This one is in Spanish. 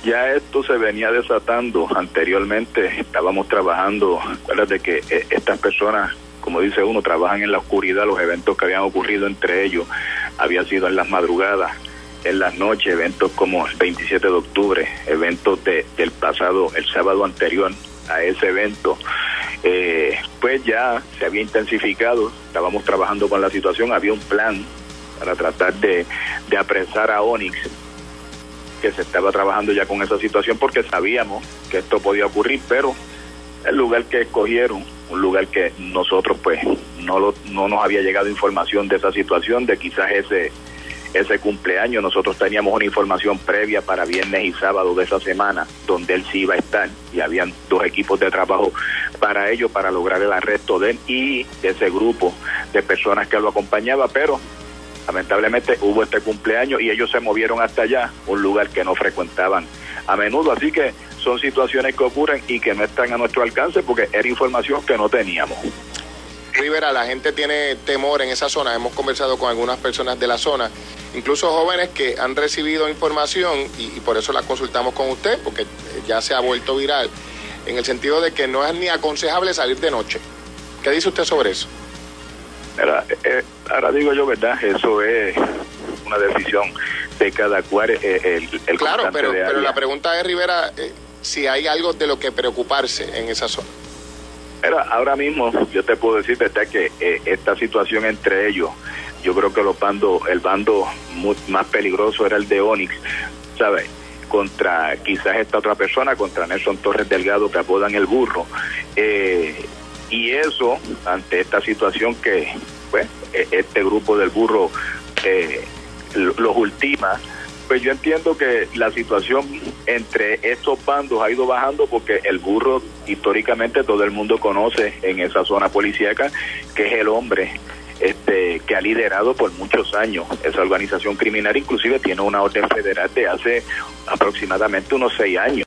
Ya esto se venía desatando anteriormente. Estábamos trabajando, acuérdate que estas personas, como dice uno, trabajan en la oscuridad. Los eventos que habían ocurrido entre ellos había sido en las madrugadas, en las noches, eventos como el 27 de octubre, eventos del pasado, el sábado anterior a ese evento. Pues ya se había intensificado, estábamos trabajando con la situación, había un plan para tratar de apresar a Onyx, que se estaba trabajando ya con esa situación porque sabíamos que esto podía ocurrir, pero el lugar que escogieron, un lugar que nosotros pues no nos había llegado información de esa situación, de quizás ese cumpleaños. Nosotros teníamos una información previa para viernes y sábado de esa semana, donde él sí iba a estar, y habían 2 equipos de trabajo para ello, para lograr el arresto de él y de ese grupo de personas que lo acompañaba, pero lamentablemente hubo este cumpleaños y ellos se movieron hasta allá, un lugar que no frecuentaban a menudo, así que son situaciones que ocurren y que no están a nuestro alcance porque era información que no teníamos. Rivera, la gente tiene temor en esa zona. Hemos conversado con algunas personas de la zona, incluso jóvenes que han recibido información y por eso la consultamos con usted, porque ya se ha vuelto viral, en el sentido de que no es ni aconsejable salir de noche. ¿Qué dice usted sobre eso? Ahora digo yo, ¿verdad? Eso es una decisión de cada cual. Claro, pero la pregunta es, Rivera, si hay algo de lo que preocuparse en esa zona. Ahora mismo yo te puedo decir, ¿verdad?, que esta situación entre ellos, yo creo que el bando más peligroso era el de Onyx, ¿sabes? Contra quizás esta otra persona, contra Nelson Torres Delgado, que apodan el Burro. Y eso, ante esta situación que pues este grupo del Burro los ultima, pues yo entiendo que la situación entre estos bandos ha ido bajando porque el Burro históricamente todo el mundo conoce en esa zona policíaca que es el hombre que ha liderado por muchos años esa organización criminal, inclusive tiene una orden federal de hace aproximadamente unos 6 años.